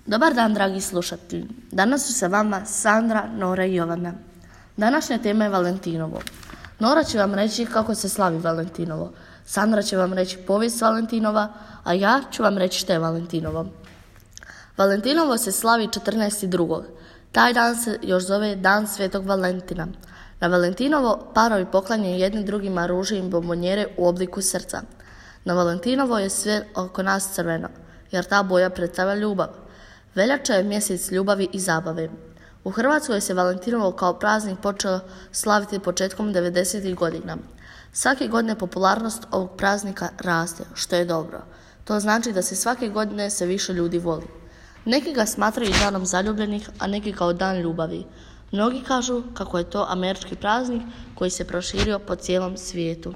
Dobar dan, dragi slušatelji. Danas su sa vama Sandra, Nora i Jovana. Današnja tema je Valentinovo. Nora će vam reći kako se slavi Valentinovo. Sandra će vam reći povijest Valentinova, a ja ću vam reći što je Valentinovo. Valentinovo se slavi 14.2. Taj dan se još zove Dan Svetog Valentina. Na Valentinovo parovi poklanjaju jedni drugima ruže i bombonjere u obliku srca. Na Valentinovo je sve oko nas crveno, jer ta boja predstavlja ljubav. Veljača je mjesec ljubavi i zabave. U Hrvatskoj se Valentinovo kao praznik počeo slaviti početkom 90. godina. Svake godine popularnost ovog praznika raste, što je dobro. To znači da se svake godine sve više ljudi voli. Neki ga smatraju danom zaljubljenih, a neki kao dan ljubavi. Mnogi kažu kako je to američki praznik koji se proširio po cijelom svijetu.